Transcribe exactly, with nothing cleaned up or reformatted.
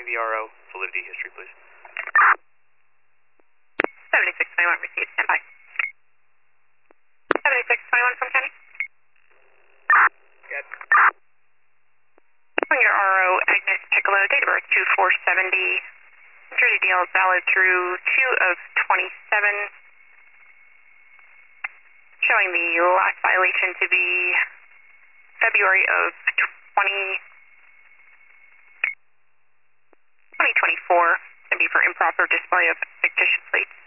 me the R O validity history, please. seventy-six twenty-one received. Stand by. seventy-six twenty-one from County. Good. Your R O Agnes Piccolo, date of birth two four seventy. Jersey deal is valid through two of twenty-seven. Showing the last violation to be February of twenty, twenty twenty-four. Going to be for improper display of fictitious plates.